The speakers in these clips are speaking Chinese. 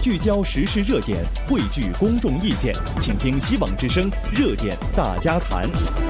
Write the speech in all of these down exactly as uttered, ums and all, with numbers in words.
聚焦时事热点，汇聚公众意见，请听希望之声热点大家谈。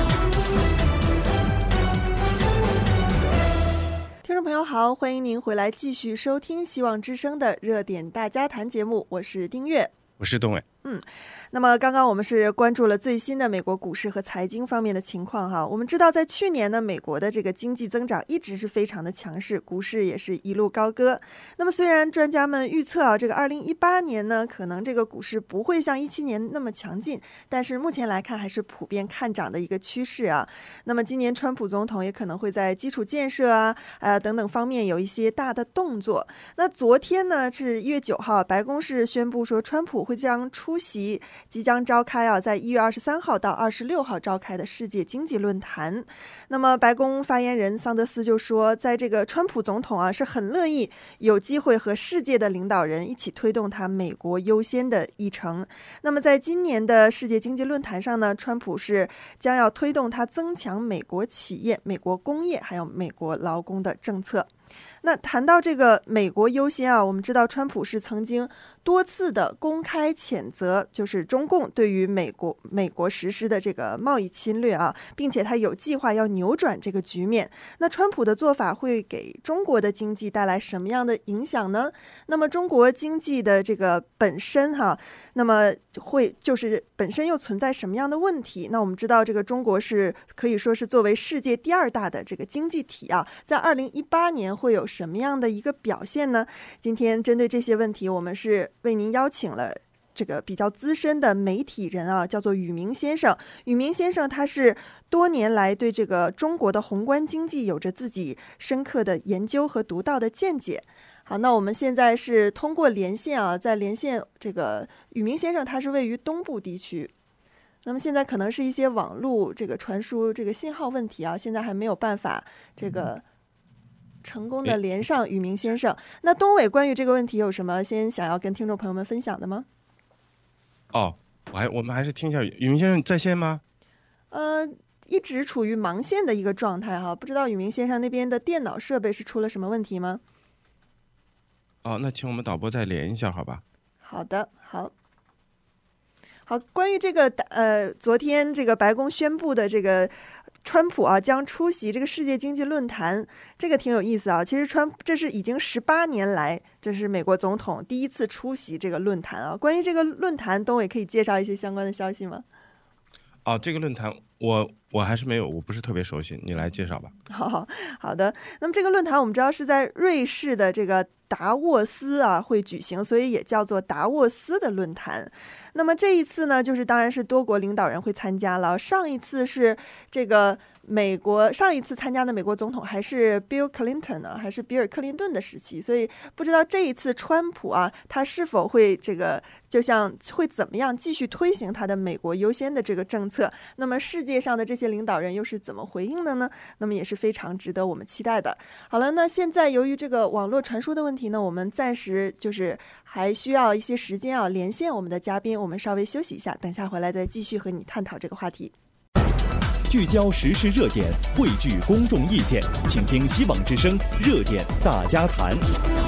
听众朋友好，欢迎您回来继续收听希望之声的热点大家谈节目，我是丁月， 我是东伟。 嗯，那么刚刚我们是关注了最新的美国股市和财经方面的情况哈。我们知道在去年呢，美国的这个经济增长一直是非常的强势，股市也是一路高歌。那么虽然专家们预测啊，这个二零一八年呢，可能这个股市不会像一七年那么强劲，但是目前来看还是普遍看涨的一个趋势啊。那么今年川普总统也可能会在基础建设啊、呃等等方面有一些大的动作。那昨天呢是一月九号，白宫是宣布说，川普会将出席即将召开啊，在一月二十三号到二十六号召开的世界经济论坛。那么白宫发言人桑德斯就说，在这个川普总统啊是很乐意有机会和世界的领导人一起推动他美国优先的议程。那么在今年的世界经济论坛上呢，川普是将要推动他增强美国企业、美国工业还有美国劳工的政策。那谈到这个美国优先啊，我们知道川普是曾经多次的公开谴责，就是中共对于美国美国实施的这个贸易侵略啊，并且他有计划要扭转这个局面。那川普的做法会给中国的经济带来什么样的影响呢？那么中国经济的这个本身哈、啊，那么会就是本身又存在什么样的问题？那我们知道这个中国是可以说是作为世界第二大的这个经济体啊，在二零一八年会有什么样的一个表现呢？今天针对这些问题，我们是为您邀请了这个比较资深的媒体人啊，叫做宇明先生。宇明先生他是多年来对这个中国的宏观经济有着自己深刻的研究和独到的见解。好，那我们现在是通过连线啊，在连线这个宇明先生，他是位于东部地区。那么现在可能是一些网络这个传输这个信号问题啊，现在还没有办法这个成功的连上宇明先生。那东伟关于这个问题有什么先想要跟听众朋友们分享的吗？ 哦，我还我们还是听一下宇明先生在线吗？ 呃，一直处于忙线的一个状态哈，不知道宇明先生那边的电脑设备是出了什么问题吗？ 哦，那请我们导播再连一下好吧？ 好的，好。好，关于这个呃，昨天这个白宫宣布的这个川普啊将出席这个世界经济论坛，这个挺有意思啊。其实川这是已经十八年来，这是美国总统第一次出席这个论坛啊。关于这个论坛，东伟可以介绍一些相关的消息吗？ 哦，这个论坛我我还是没有，我不是特别熟悉，你来介绍吧。 好好的，那么这个论坛我们知道是在瑞士的这个达沃斯啊会举行，所以也叫做达沃斯的论坛。那么这一次呢，就是当然是多国领导人会参加了。上一次是这个美国上一次参加的美国总统还是 Bill Clinton 呢，还是比尔克林顿的时期，所以不知道这一次川普啊，他是否会这个就像会怎么样继续推行他的美国优先的这个政策？那么世界上的这些领导人又是怎么回应的呢？那么也是非常值得我们期待的。好了，那现在由于这个网络传输的问题呢，我们暂时就是还需要一些时间啊，连线我们的嘉宾，我们稍微休息一下，等下回来再继续和你探讨这个话题。 聚焦时事热点，汇聚公众意见，请听希望之声热点大家谈。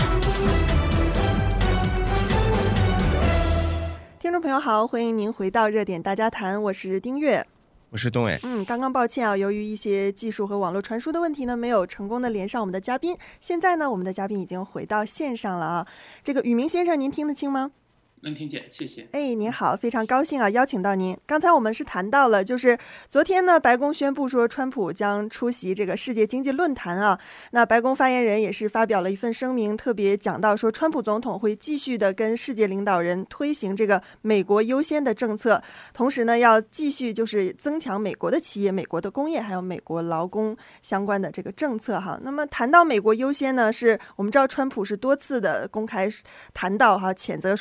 听众朋友好，欢迎您回到热点大家谈，我是丁月。 我是东伟。 嗯，刚刚抱歉啊，由于一些技术和网络传输的问题呢，没有成功的连上我们的嘉宾。现在呢，我们的嘉宾已经回到线上了啊。这个宇明先生，您听得清吗？ 能听见，谢谢。 哎，您好，非常高兴啊，邀请到您。刚才我们是谈到了，就是昨天呢，白宫宣布说川普将出席这个世界经济论坛啊。那白宫发言人也是发表了一份声明，特别讲到说，川普总统会继续的跟世界领导人推行这个美国优先的政策，同时呢，要继续就是增强美国的企业、美国的工业，还有美国劳工相关的这个政策哈。那么谈到美国优先呢，是我们知道川普是多次的公开谈到哈，谴责说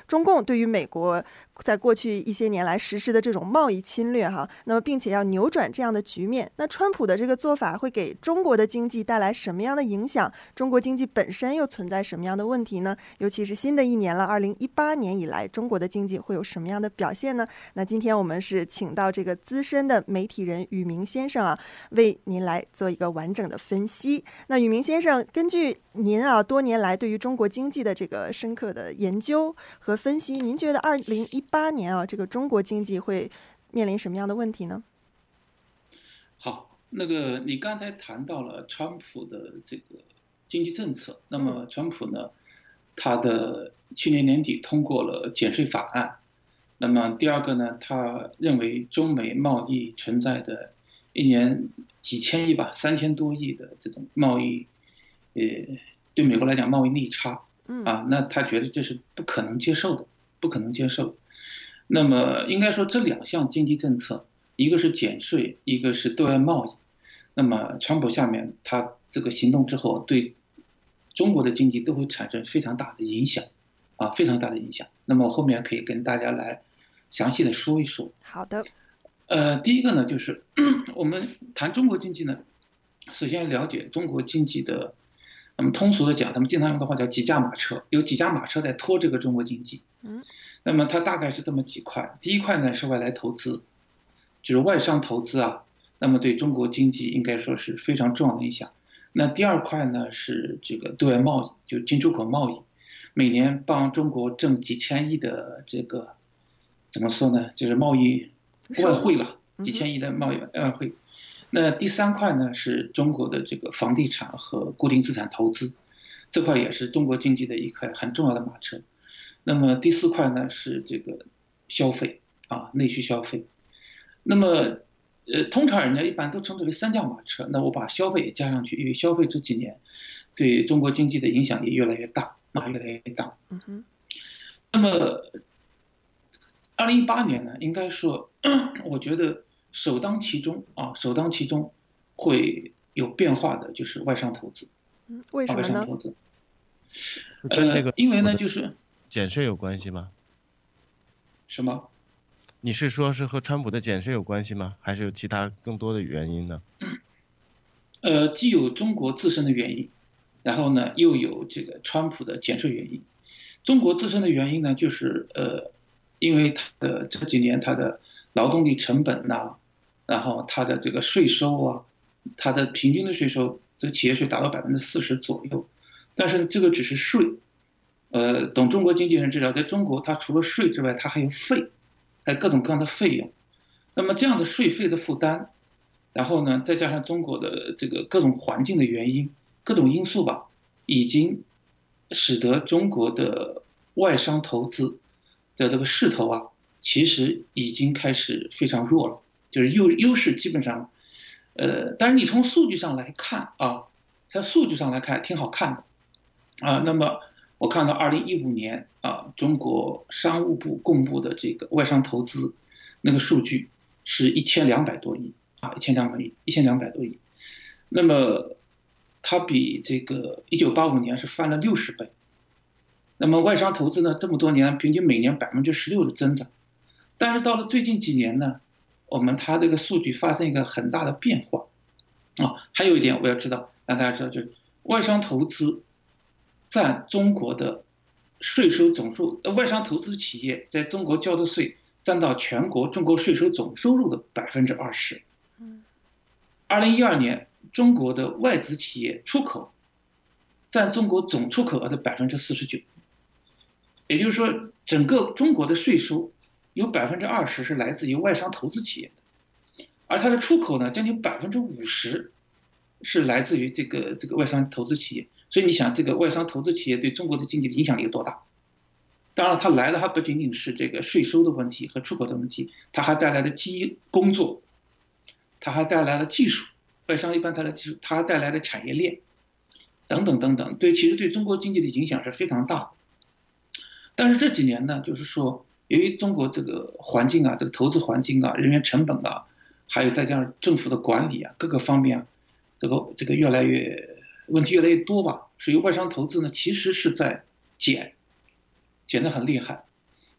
中共对于美国在过去一些年来实施的这种贸易侵略哈，那么并且要扭转这样的局面，那川普的这个做法会给中国的经济带来什么样的影响？中国经济本身又存在什么样的问题呢？尤其是新的一年了，二零一八年以来，中国的经济会有什么样的表现呢？那今天我们是请到这个资深的媒体人宇明先生啊，为您来做一个完整的分析。那宇明先生，根据您啊多年来对于中国经济的这个深刻的研究和分析，您觉得二零一八年啊这个中国经济会面临什么样的问题呢？ 好，那个你刚才谈到了川普的这个经济政策，那么川普呢，他的去年年底通过了减税法案。那么第二个呢，他认为中美贸易存在的一年几千亿吧，三千多亿的这种贸易，呃，对美国来讲贸易逆差，啊，那他觉得这是不可能接受的，不可能接受的。那么应该说这两项经济政策，一个是减税，一个是对外贸易。那么川普下面他这个行动之后，对中国的经济都会产生非常大的影响，啊，非常大的影响。那么后面可以跟大家来详细的说一说。 好的。 呃，第一个呢，就是我们谈中国经济呢，首先了解中国经济的，那么通俗的讲，他们经常用的话叫几驾马车，有几驾马车在拖这个中国经济。嗯，那么它大概是这么几块。第一块呢是外来投资，就是外商投资啊，那么对中国经济应该说是非常重要的影响。那第二块呢是这个对外贸易，就进出口贸易，每年帮中国挣几千亿的这个怎么说呢，就是贸易外汇了，几千亿的贸易外汇。那第三块呢是中国的这个房地产和固定资产投资，这块也是中国经济的一块很重要的马车。那么第四块呢是这个消费啊，内需消费。那么呃，通常人家一般都称之为三驾马车，那我把消费也加上去，因为消费这几年对中国经济的影响也越来越大，啊，越来越大。嗯哼。那么二零一八年呢，应该说，我觉得首当其冲啊，首当其冲会有变化的就是外商投资。 嗯，为什么呢？ 外商投资， 跟这个、 呃、因为呢就是减税有关系吗？ 什么？ 你是说是和川普的减税有关系吗？还是有其他更多的原因呢？ 呃，既有中国自身的原因，然后呢又有这个川普的减税原因。中国自身的原因呢，就是呃，因为它的这几年它的劳动力成本呐、啊，然后它的这个税收啊，它的平均的税收，这个企业税达到百分之四十左右，但是这个只是税。呃，懂中国经济人知道，在中国它除了税之外，它还有费。还有各种各样的费用，那么这样的税费的负担，然后呢，再加上中国的这个各种环境的原因，各种因素吧，已经使得中国的外商投资的这个势头啊，其实已经开始非常弱了，就是优优势基本上，呃，但是你从数据上来看啊，在数据上来看挺好看的，啊，那么。我看到二零一五年啊，中国商务部公布的这个外商投资那个数据是一千两百多亿啊，一千两百亿，一千两百多亿。那么它比这个一九八五年是翻了六十倍。那么外商投资呢，这么多年平均每年百分之十六的增长，但是到了最近几年呢，我们它这个数据发生一个很大的变化啊。还有一点我要知道，让大家知道，就是外商投资。占中国的税收总数，外商投资企业在中国交的税占到全国中国税收总收入的百分之二十。二零一二年，中国的外资企业出口占中国总出口额的百分之四十九。也就是说，整个中国的税收有百分之二十是来自于外商投资企业的，而它的出口呢，将近百分之五十是来自于这个这个外商投资企业。所以你想，这个外商投资企业对中国的经济的影响力有多大？当然，它来的还不仅仅是这个税收的问题和出口的问题，它还带来的基工作，它还带来了技术，外商一般带来技术，它还带来的产业链，等等等等。对，其实对中国经济的影响是非常大的。但是这几年呢，就是说，由于中国这个环境啊，这个投资环境啊，人员成本啊，还有再加上政府的管理啊，各个方面啊，这个这个越来越。问题越来越多吧，所以外商投资呢，其实是在减，减得很厉害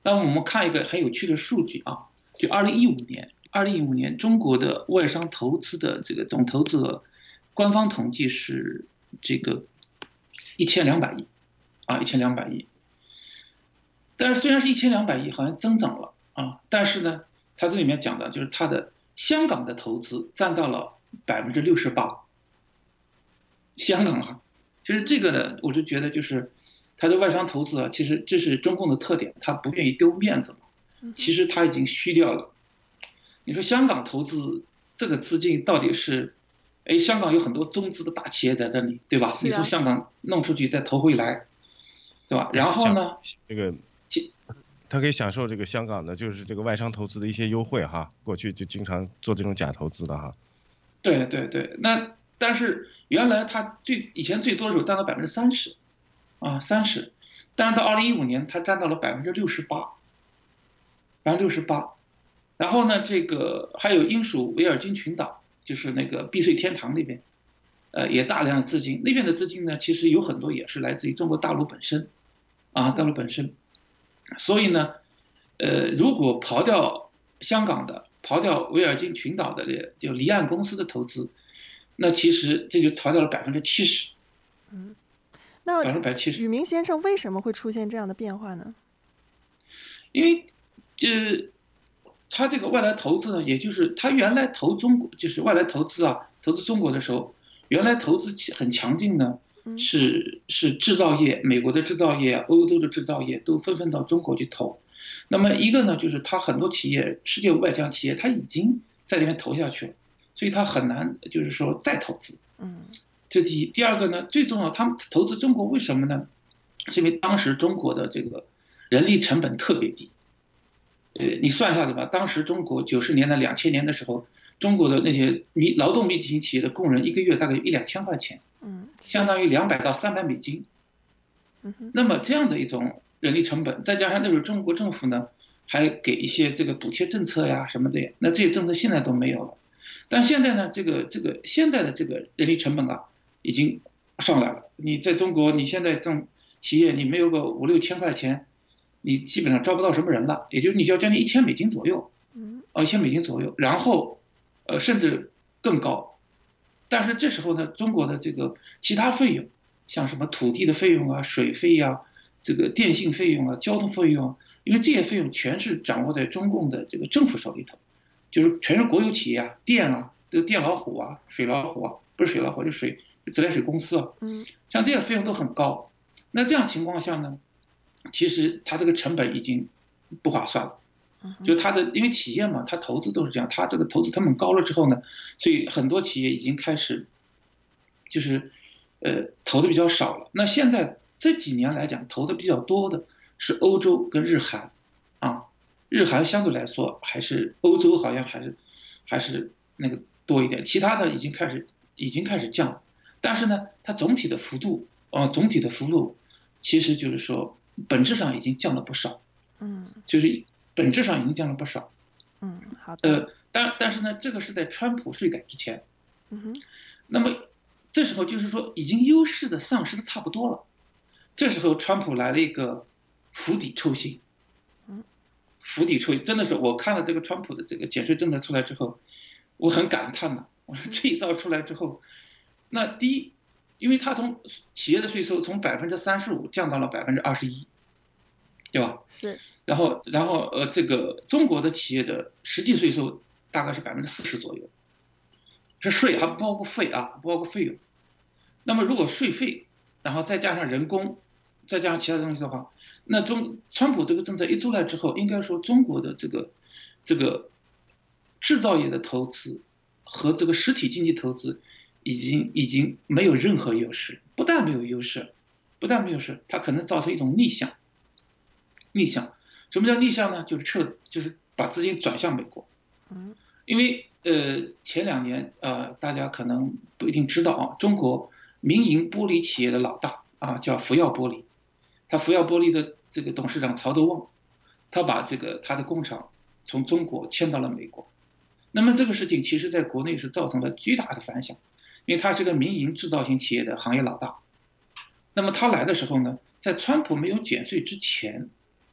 那我们看一个很有趣的数据啊，就二零一五年，二零一五年中国的外商投资的这个总投资额，官方统计是这个一千两百亿，啊，一千两百亿。但是虽然是一千两百亿，好像增长了啊，但是呢，它这里面讲的就是它的香港的投资占到了百分之六十八。香港啊，其实这个呢，我就觉得就是它的外商投资啊，其实这是中共的特点，他不愿意丢面子嘛。其实他已经虚掉了。你说香港投资这个资金到底是，哎，香港有很多中资的大企业在这里，对吧？你从香港弄出去再投回来，对吧？然后呢， 这个他可以享受这个香港的就是这个外商投资的一些优惠哈，过去就经常做这种假投资的哈。 对对对，那但是原来他最以前最多的时候占到百分之三十，啊三十，但是到二零一五年他占到了百分之六十八，百分之六十八。然后呢，这个还有英属维尔京群岛，就是那个避税天堂那边，呃，也大量的资金，那边的资金呢，其实有很多也是来自于中国大陆本身，啊，大陆本身。所以呢，呃，如果刨掉香港的，刨掉维尔京群岛的这就离岸公司的投资，那其实这就刨掉了百分之七十。 嗯，那百分之七十。 宇明先生为什么会出现这样的变化呢？ 因为，呃，他这个外来投资呢，也就是他原来投中国，就是外来投资啊，投资中国的时候，原来投资很强劲呢。是是制造业，美国的制造业、欧洲的制造业都纷纷到中国去投。那么一个呢，就是它很多企业，世界五百强企业，它已经在里面投下去了，所以它很难就是说再投资。 嗯， 这第一。第二个呢，最重要，他们投资中国为什么呢？是因为当时中国的这个人力成本特别低。呃，你算一下子吧，当时中国九十年代、两千年的时候，中国的那些密劳动密集型企业的工人一个月大概有一两千块钱。 嗯， 相当于两百到三百美金。那么这样的一种人力成本，再加上那时候中国政府呢，还给一些这个补贴政策呀什么的，那这些政策现在都没有了。但现在呢，这个这个现在的这个人力成本啊，已经上来了。你在中国，你现在正企业，你没有个五六千块钱，你基本上招不到什么人了，也就是你要将近一千美金左右，哦，一千美金左右，然后，呃，甚至更高。但是这时候呢，中国的这个其他费用，像什么土地的费用啊、水费啊、这个电信费用啊、交通费用啊，因为这些费用全是掌握在中共的这个政府手里头，就是全是国有企业啊，电啊，这个电老虎啊、水老虎啊，不是水老虎，就是水自来水公司啊， 嗯， 像这些费用都很高。那这样情况下呢，其实它这个成本已经不划算了。就它的，因为企业嘛，它投资都是这样，它这个投资成本高了之后呢，所以很多企业已经开始，就是，呃，投的比较少了。那现在这几年来讲，投的比较多的是欧洲跟日韩，啊，日韩相对来说还是欧洲好像还是还是那个多一点，其他的已经开始已经开始降了。但是呢，它总体的幅度，啊，总体的幅度，其实就是说本质上已经降了不少， 嗯， 就是。本质上已经降了不少， 嗯，好的， 呃，但但是呢，这个是在川普税改之前， 嗯哼， 那么这时候就是说已经优势的丧失的差不多了，这时候川普来了一个釜底抽薪， 嗯， 釜底抽薪，真的是我看了这个川普的这个减税政策出来之后，我很感叹呐，我说这一招出来之后，那第一，因为他从企业的税收从百分之三十五降到了百分之二十一。对吧？ 是。 然后，然后呃，这个中国的企业的实际税收大概是百分之四十左右，是税还不包括费啊，不包括费用。那么如果税费，然后再加上人工，再加上其他东西的话，那中川普这个政策一出来之后，应该说中国的这个这个制造业的投资和这个实体经济投资已经已经没有任何优势，不但没有优势，不但没有优势，它可能造成一种逆向。逆向，什么叫逆向呢？就是撤，就是把资金转向美国。 嗯， 因为呃前两年呃大家可能不一定知道啊，中国民营玻璃企业的老大啊叫福耀玻璃，他福耀玻璃的这个董事长曹德旺，他把这个他的工厂从中国迁到了美国。那么这个事情其实在国内是造成了巨大的反响，因为他是个民营制造型企业的行业老大。那么他来的时候呢，在川普没有减税之前。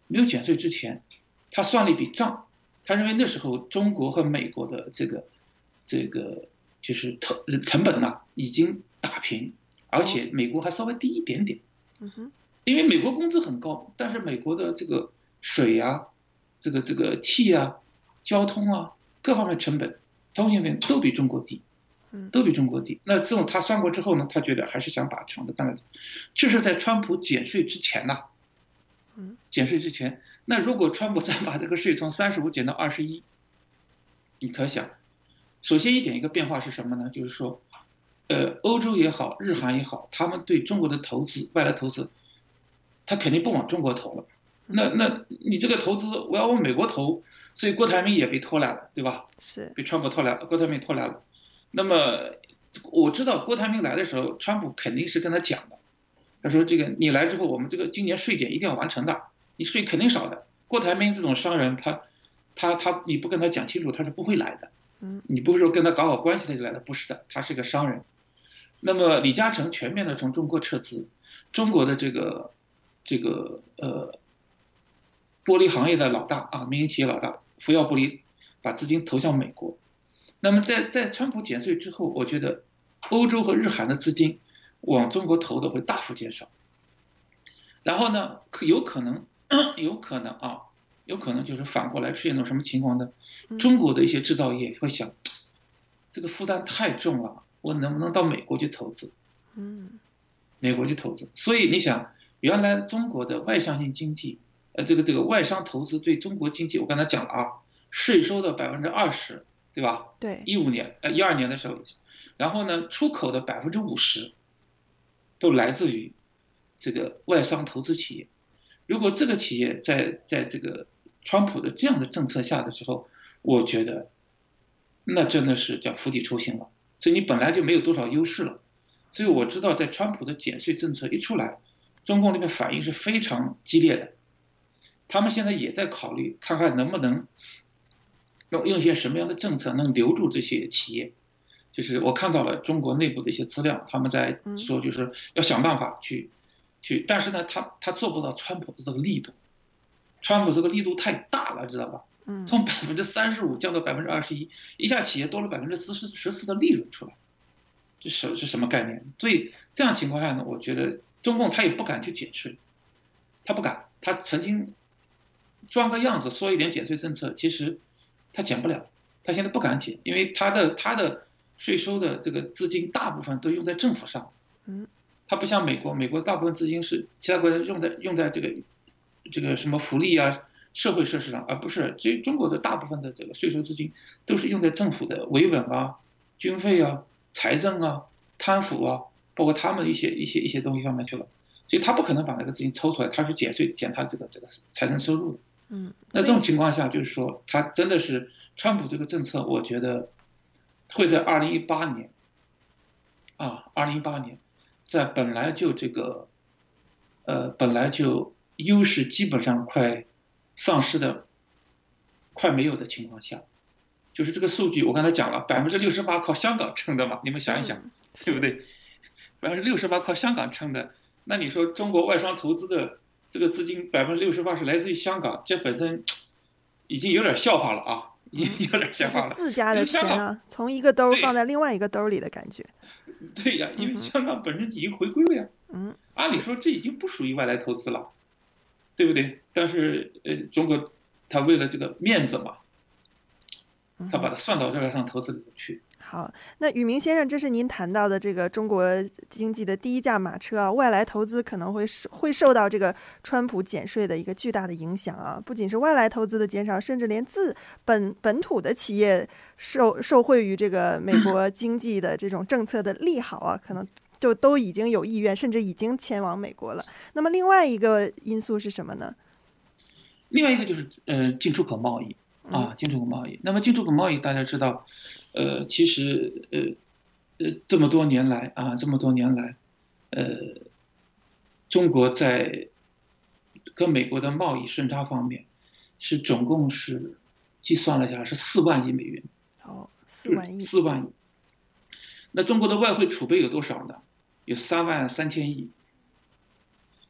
没有减税之前，他算了一笔账，他认为那时候中国和美国的这个这个就是投成本呢已经打平，而且美国还稍微低一点点。 嗯哼， 因为美国工资很高，但是美国的这个水啊、这个这个气啊、交通啊各方面成本、通信费都比中国低，都比中国低。那这种他算过之后呢，他觉得还是想把厂子干了。这是在川普减税之前呐、 嗯， 减税之前，那如果川普再把这个税从三十五减到二十一，你可想，首先一点一个变化是什么呢？就是说，呃，欧洲也好，日韩也好，他们对中国的投资、外来投资，他肯定不往中国投了。那那你这个投资我要往美国投，所以郭台铭也被拖来了，对吧？ 是被川普拖来了，郭台铭拖来了。那么我知道郭台铭来的时候，川普肯定是跟他讲的，他说这个你来之后，我们这个今年税减一定要完成的，你税肯定少的。郭台铭这种商人，他他他你不跟他讲清楚，他是不会来的。 嗯， 你不是说跟他搞好关系他就来的，不是的，他是个商人。那么李嘉诚全面的从中国撤资，中国的这个这个呃玻璃行业的老大啊，民营企业老大福耀玻璃把资金投向美国。那么在在川普减税之后，我觉得欧洲和日韩的资金往中国投的会大幅减少。然后呢，有可能有可能啊，有可能就是反过来出现种什么情况呢？中国的一些制造业会想，这个负担太重了，我能不能到美国去投资？ 嗯， 美国去投资。所以你想，原来中国的外向性经济，呃，这个这个外商投资对中国经济，我刚才讲了啊，税收的百分之二十，对吧？ 对， 一五年呃一二年的时候，然后呢，出口的百分之五十都来自于这个外商投资企业。如果这个企业在在这个川普的这样的政策下的时候，我觉得那真的是叫釜底抽薪了。所以你本来就没有多少优势了。所以我知道，在川普的减税政策一出来，中共那边反应是非常激烈的。他们现在也在考虑，看看能不能用用一些什么样的政策能留住这些企业。就是我看到了中国内部的一些资料，他们在说，就是要想办法去去，但是呢，他他做不到川普的这个力度，川普这个力度太大了，知道吧？从百分之三十五降到百分之二十一，一下企业多了百分之十四十四的利润出来，这是是什么概念？所以这样情况下呢，我觉得中共他也不敢去减税，他不敢，他曾经装个样子说一点减税政策，其实他减不了，他现在不敢减，因为他的他的税收的这个资金大部分都用在政府上， 嗯， 他不像美国，美国大部分资金是其他国家用在用在这个这个什么福利啊、社会设施上，而不是这中国的大部分的这个税收资金都是用在政府的维稳啊、军费啊、财政啊、贪腐啊，包括他们一些一些一些东西上面去了，所以他不可能把那个资金抽出来，他是减税减他这个这个财政收入的。 嗯， 那这种情况下，就是说他真的是川普这个政策，我觉得会在二零一八年啊，二零一八年，在本来就这个呃本来就优势基本上快丧失的快没有的情况下，就是这个数据我刚才讲了，百分之六十八靠香港撑的嘛，你们想一想， 嗯、 对不对？百分之六十八靠香港撑的，那你说中国外商投资的这个资金百分之六十八是来自于香港，这本身已经有点笑话了啊，已经有点笑话了。 就是自家的钱啊，从一个兜放在另外一个兜里的感觉。 对呀，因为香港本身已经回归了呀。 嗯， 按理说这已经不属于外来投资了，对不对？但是呃，中国他为了这个面子嘛，他把它算到外商投资里头去。 好，那宇明先生，这是您谈到的这个中国经济的第一驾马车啊，外来投资可能会会受到这个川普减税的一个巨大的影响啊。不仅是外来投资的减少，甚至连自本本土的企业受受惠于这个美国经济的这种政策的利好啊，可能就都已经有意愿，甚至已经前往美国了。那么另外一个因素是什么呢？ 另外一个就是呃进出口贸易啊，进出口贸易。那么进出口贸易大家知道。呃，其实呃呃这么多年来啊，这么多年来，呃，中国在跟美国的贸易顺差方面，是总共是计算了一下是四万亿美元。 哦，四万亿。 四万亿。那中国的外汇储备有多少呢？有三万三千亿。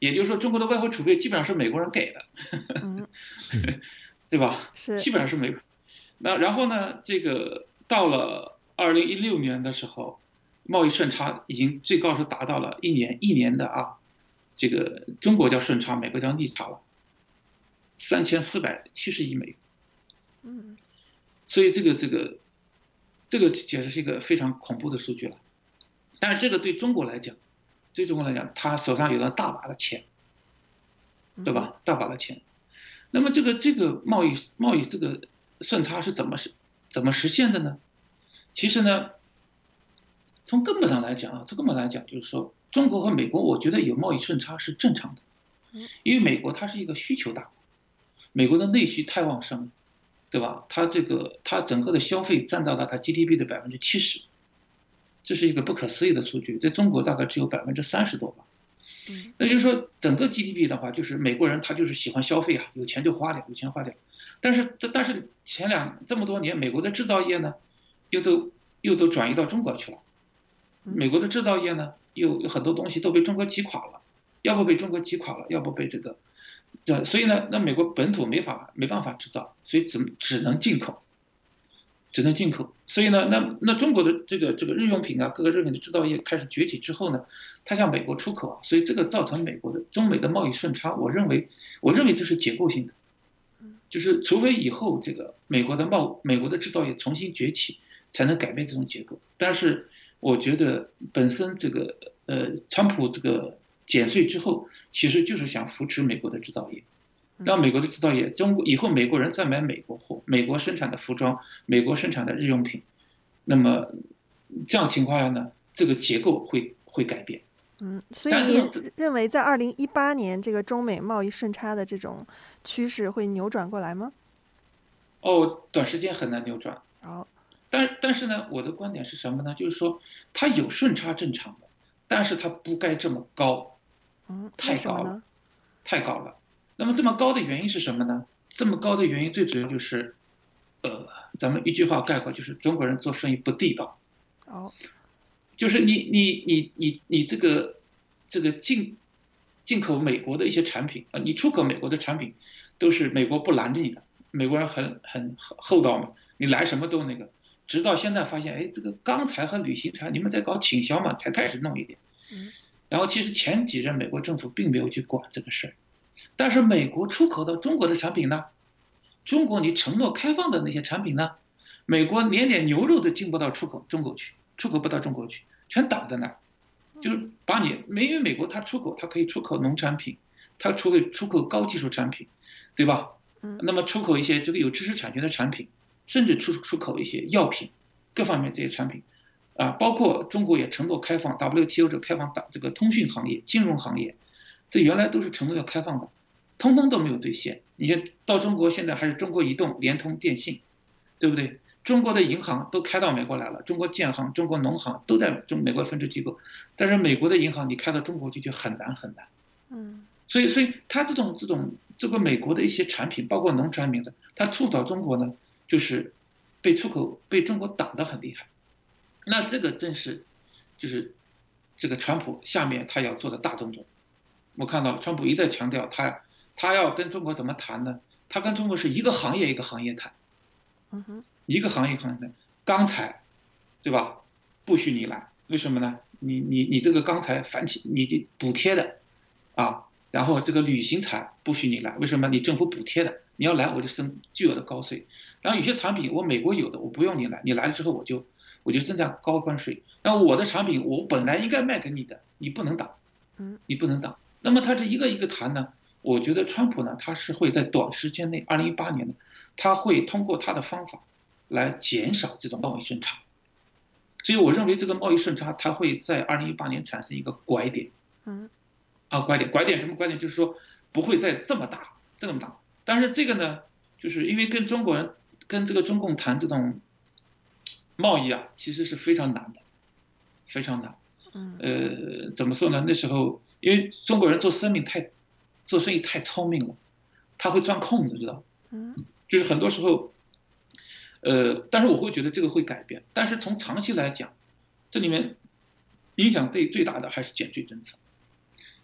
也就是说中国的外汇储备基本上是美国人给的， 嗯， 对吧？ 是， 基本上是美国。那然后呢，这个到了二零一六年的时候，贸易顺差已经最高是达到了一年一年的啊，这个中国叫顺差，美国叫逆差了，三千四百七十亿美元。 嗯， 所以这个这个这个简直是一个非常恐怖的数据了。但是这个对中国来讲，对中国来讲，他手上有了大把的钱，对吧？大把的钱。那么这个这个贸易贸易这个顺差是怎么是怎么实现的呢？其实呢，从根本上来讲啊，从根本来讲就是说，中国和美国，我觉得有贸易顺差是正常的，因为美国它是一个需求大国，美国的内需太旺盛了，对吧？它这个它整个的消费占到了它 G D P 的百分之七十，这是一个不可思议的数据，在中国大概只有百分之三十多吧。那就是说，整个 G D P 的话，就是美国人他就是喜欢消费啊，有钱就花掉，有钱花掉。但是这但是前两这么多年，美国的制造业呢，又都又都转移到中国去了。美国的制造业呢，又有很多东西都被中国击垮了，要不被中国击垮了，要不被这个，这所以呢，那美国本土没法没办法制造，所以只只能进口。只能进口，所以呢，那那中国的这个这个日用品啊，各个日用品的制造业开始崛起之后呢，它向美国出口啊，所以这个造成美国的中美的贸易顺差，我认为我认为这是结构性的，就是除非以后这个美国的贸美国的制造业重新崛起，才能改变这种结构。但是我觉得本身这个呃，川普这个减税之后，其实就是想扶持美国的制造业。让美国的制造业，中国以后美国人再买美国货，美国生产的服装，美国生产的日用品，那么这样情况下呢，这个结构会会改变。 嗯，所以您认为在二零一八年这个中美贸易顺差的这种趋势会扭转过来吗？ 哦，短时间很难扭转。 好， 但但是呢，我的观点是什么呢？就是说它有顺差正常的，但是它不该这么高。 嗯， 太高了， 呢？ 太高了。那么这么高的原因是什么呢？这么高的原因最主要就是，呃，咱们一句话概括，就是中国人做生意不地道。 哦， 就是你你你你你这个这个进进口美国的一些产品啊，你出口美国的产品，都是美国不拦着你的，美国人很很厚道嘛，你来什么都那个。直到现在发现，哎，这个钢材和铝型材你们在搞倾销嘛，才开始弄一点。然后其实前几任美国政府并没有去管这个事儿。但是美国出口到中国的产品呢？中国你承诺开放的那些产品呢？美国连点牛肉都进不到出口中国去，出口不到中国去，全挡在那儿，就是把你，因为美国它出口，它可以出口农产品，它出口出口高技术产品，对吧？那么出口一些这个有知识产权的产品，甚至出出口一些药品，各方面这些产品，啊，包括中国也承诺开放 W T O 这开放这个通讯行业、金融行业。这原来都是承诺要开放的，通通都没有兑现。你看到中国现在还是中国移动、联通、电信，对不对？中国的银行都开到美国来了，中国建行、中国农行都在中美国分支机构，但是美国的银行你开到中国去就很难很难。嗯，所以所以它这种这种这个美国的一些产品，包括农产品的，它出到中国呢，就是被出口被中国挡得很厉害。那这个正是就是这个川普下面他要做的大动作。我看到了，川普一再强调他他要跟中国怎么谈呢？他跟中国是一个行业一个行业谈，一个行业一个行业谈。钢材，对吧？不许你来，为什么呢？你你你这个钢材繁体你的补贴的啊，然后这个铝型材不许你来，为什么？你政府补贴的，你要来我就征巨额的高税。然后有些产品我美国有的我不用你来，你来了之后我就我就增加高关税。然后我的产品我本来应该卖给你的，你不能挡，你不能挡。那么他这一个一个谈呢，我觉得川普呢，他是会在短时间内，二零一八年呢，他会通过他的方法来减少这种贸易顺差。所以我认为这个贸易顺差，它会在二零一八年产生一个拐点。嗯，啊，拐点，拐点什么拐点？就是说不会再这么大，这么大。但是这个呢，就是因为跟中国人、跟这个中共谈这种贸易啊，其实是非常难的，非常难。嗯，呃，怎么说呢？那时候。因为中国人做生意太，做生意太聪明了，他会钻空子，知道？嗯，就是很多时候，呃，但是我会觉得这个会改变。但是从长期来讲，这里面影响最最大的还是减税政策。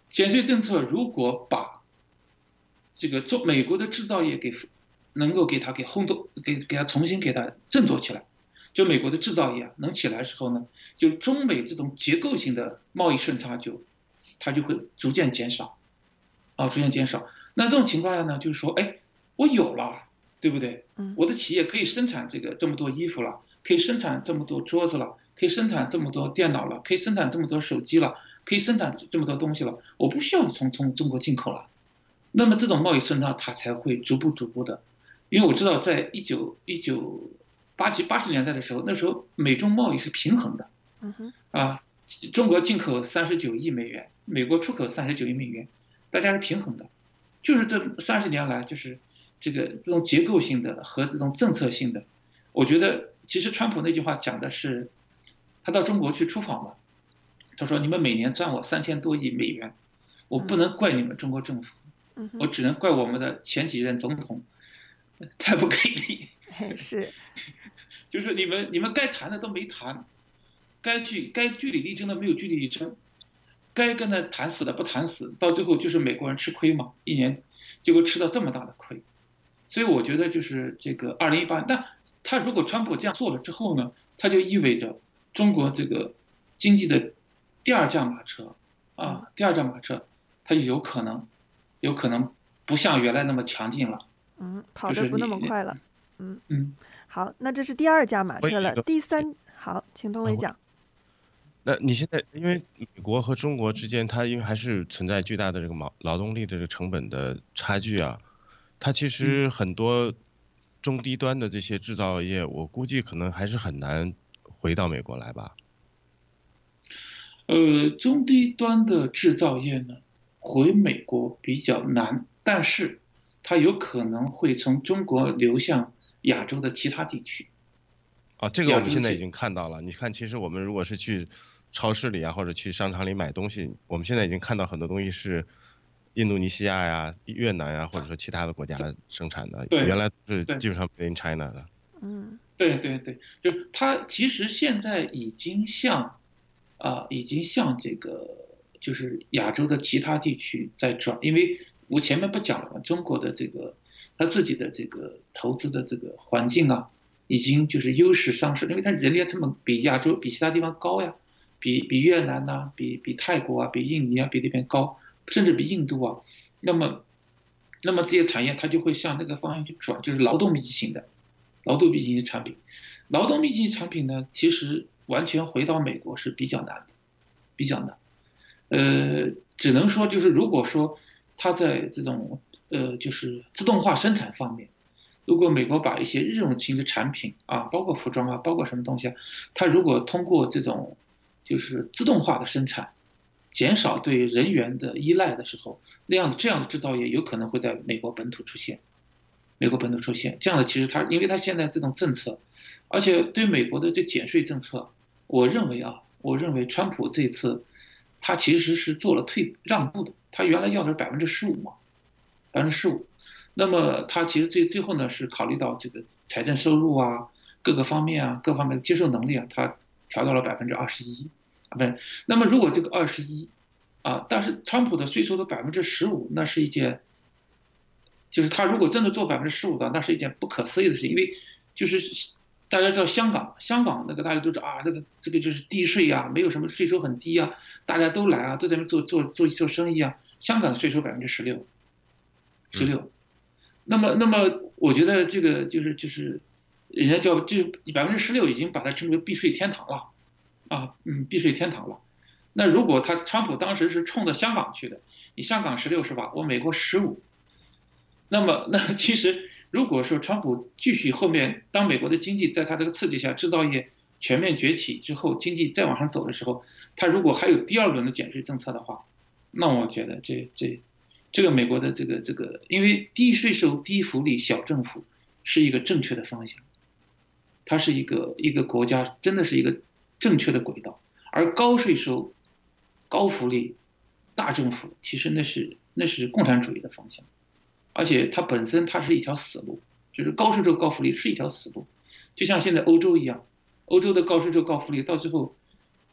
减税政策如果把这个中美国的制造业给能够给它给轰动，给给它重新给它振作起来，就美国的制造业啊能起来的时候呢，就中美这种结构性的贸易顺差就它就会逐渐减少，啊，逐渐减少。那这种情况下呢，就是说，哎，我有了，对不对？我的企业可以生产这个这么多衣服了，可以生产这么多桌子了，可以生产这么多电脑了，可以生产这么多手机了，可以生产这么多东西了，我不需要从从中国进口了。那么这种贸易顺差它才会逐步逐步的，因为我知道在一九一九八几八十年代的时候，那时候美中贸易是平衡的，啊，中国进口三十九亿美元，美国出口三十九亿美元，大家是平衡的。就是这三十年来，就是这个这种结构性的和这种政策性的，我觉得其实川普那句话讲的是，他到中国去出访嘛，他说你们每年赚我三千多亿美元，我不能怪你们中国政府，我只能怪我们的前几任总统太不给力。 是， 就是你们你们该谈的都没谈，该据该据理力争的没有据理力争，该跟他谈死的不谈死，到最后就是美国人吃亏嘛，一年结果吃到这么大的亏。所以我觉得就是这个二零一八，那他如果川普这样做了之后呢，他就意味着中国这个经济的第二驾马车啊，第二驾马车，它有可能有可能不像原来那么强劲了， 嗯，跑得不那么快了，嗯嗯， 好，那这是第二驾马车了，第三，好，请东伟讲。 那你现在因为美国和中国之间，它因为还是存在巨大的这个劳劳动力的这个成本的差距啊，它其实很多中低端的这些制造业，我估计可能还是很难回到美国来吧。 呃，中低端的制造业呢，回美国比较难，但是它有可能会从中国流向亚洲的其他地区。 啊，这个我们现在已经看到了。你看，其实我们如果是去超市里啊，或者去商场里买东西，我们现在已经看到很多东西是印度尼西亚呀、越南呀，或者说其他的国家生产的，原来是基本上 made in China 的。 嗯， 对对对，就是它其实现在已经向啊、呃，已经向这个就是亚洲的其他地区在转，因为我前面不讲了吗？中国的这个他自己的这个投资的这个环境啊，已经就是优势上升，因为它人力成本比亚洲比其他地方高呀，比比越南呐、啊，比比泰国啊，比印尼啊，比那边高，甚至比印度啊。那么，那么这些产业它就会向那个方向去转，就是劳动密集型的，劳动密集型的产品。劳动密集型产品呢，其实完全回到美国是比较难的，比较难。呃，只能说就是如果说它在这种呃就是自动化生产方面，如果美国把一些日用型的产品啊，包括服装啊，包括什么东西啊，它如果通过这种就是自动化的生产，减少对人员的依赖的时候，那样的这样的制造业有可能会在美国本土出现，美国本土出现这样的，其实它因为它现在这种政策，而且对美国的这减税政策，我认为啊，我认为川普这次他其实是做了退让步的，他原来要的是百分之十五嘛，百分之十五。那么他其实最最后呢是考虑到这个财政收入啊，各个方面啊，各方面的接受能力啊，他调到了百分之二十一啊，不是。那么如果这个二十一啊，但是川普的税收的百分之十五，那是一件，就是他如果真的做百分之十五的，那是一件不可思议的事，因为就是大家知道香港，香港那个大家都知道啊，这个这个就是低税啊，没有什么税收很低啊，大家都来啊，都在那做做做做生意啊，香港的税收百分之十六，十六。那么，那么我觉得这个就是就是，人家叫就百分之十六已经把它称为避税天堂了，啊，嗯，避税天堂了。那如果他川普当时是冲着香港去的，你香港十六是吧？我美国十五。那么，那其实如果说川普继续后面，当美国的经济在他这个刺激下，制造业全面崛起之后，经济再往上走的时候，他如果还有第二轮的减税政策的话，那我觉得这这。这个美国的这个这个，因为低税收、低福利、小政府是一个正确的方向，它是一个一个国家真的是一个正确的轨道，而高税收、高福利、大政府，其实那是那是共产主义的方向，而且它本身它是一条死路，就是高税收、高福利是一条死路，就像现在欧洲一样，欧洲的高税收、高福利到最后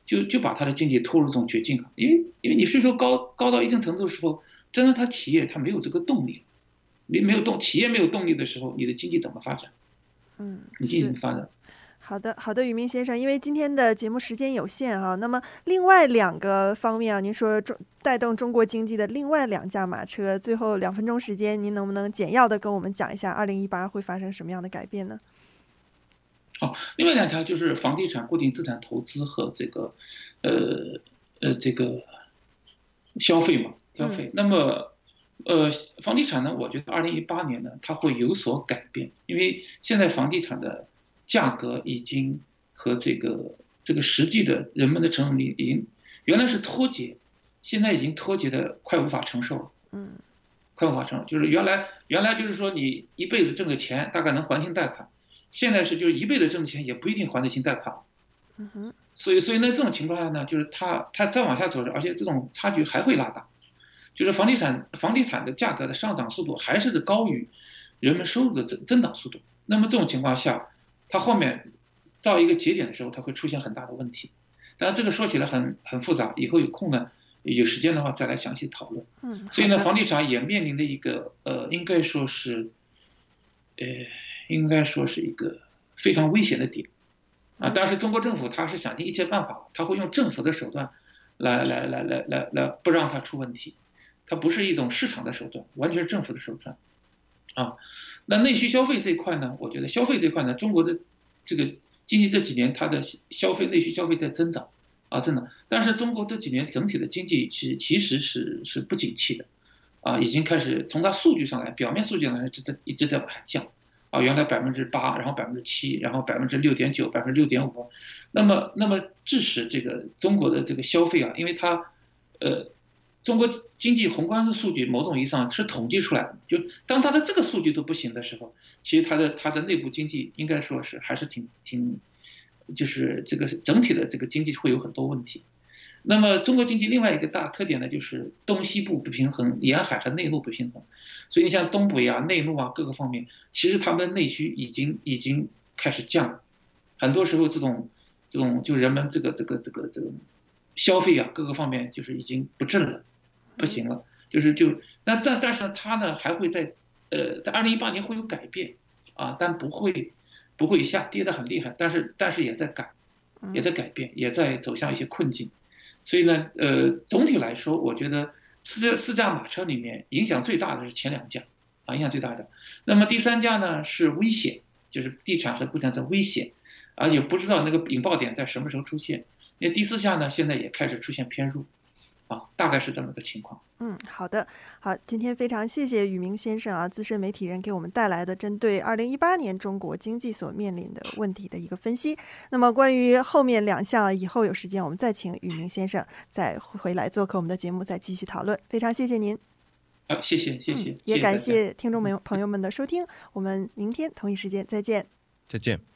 就就把它的经济拖入这种绝境啊，因为因为你税收高高到一定程度的时候，真的它企业它没有这个动力，没没有动企业没有动力的时候，你的经济怎么发展？ 嗯， 你经济怎么发展？ 好的，好的，宇明先生，因为今天的节目时间有限哈，那么另外两个方面啊，您说中带动中国经济的另外两驾马车，最后两分钟时间，您能不能简要的跟我们讲一下，二零一八会发生什么样的改变呢？ 好，另外两条就是房地产固定资产投资和这个，呃呃这个消费嘛，消费。嗯、那么，呃，房地产呢，我觉得二零一八年呢，它会有所改变，因为现在房地产的价格已经和这个这个实际的人们的承受力已经原来是脱节，现在已经脱节的快无法承受了。嗯，快无法承受，就是原来原来就是说你一辈子挣个钱大概能还清贷款，现在是就是一辈子挣钱也不一定还得清贷款。嗯哼，所以所以呢这种情况下呢，就是它它再往下走，而且这种差距还会拉大，就是房地产房地产的价格的上涨速度还是高于人们收入的增增长速度。那么这种情况下，它后面到一个节点的时候，它会出现很大的问题。当然这个说起来很很复杂，以后有空呢，有时间的话再来详细讨论。嗯，所以呢，房地产也面临的一个呃，应该说是，呃，应该说是一个非常危险的点啊。但是中国政府它是想尽一切办法，它会用政府的手段来来来来来来不让它出问题，它不是一种市场的手段，完全是政府的手段啊。那内需消费这一块呢，我觉得消费这一块呢，中国的这个经济这几年它的消费内需消费在增长啊，增长，但是中国这几年整体的经济其实其实是是不景气的啊，已经开始从它数据上来，表面数据上来一直在一直在往下降啊，原来百分之八，然后百分之七，然后百分之六点九，百分之六点五，那么那么致使这个中国的这个消费啊，因为它呃。中国经济宏观的数据某种意义上是统计出来的，就当它的这个数据都不行的时候，其实它的它的内部经济应该说是还是挺挺，就是这个整体的这个经济会有很多问题。那么中国经济另外一个大特点呢，就是东西部不平衡，沿海和内陆不平衡。所以你像东北啊、内陆啊各个方面，其实他们的内需已经已经开始降了，很多时候这种这种就人们这个这个这个这个消费啊各个方面就是已经不振了。不行了，就是就那但但是呢，它呢还会在呃在二零一八年会有改变啊，但不会不会一下跌得很厉害，但是但是也在改，也在改变，也在走向一些困境。所以呢，呃，总体来说，我觉得四四驾马车里面影响最大的是前两驾啊，影响最大的。那么第三驾呢是危险，就是地产和不动产是危险，而且不知道那个引爆点在什么时候出现。那第四驾呢现在也开始出现偏弱。啊，大概是这么个情况。 嗯，好的，好，今天非常谢谢宇明先生啊，资深媒体人给我们带来的针对二零一八年中国经济所面临的问题的一个分析。那么关于后面两项，以后有时间我们再请宇明先生再回来做客我们的节目，再继续讨论。非常谢谢您。 好，谢谢谢谢、嗯， 也感谢听众们朋友们的收听，我们明天同一时间再见。 再见。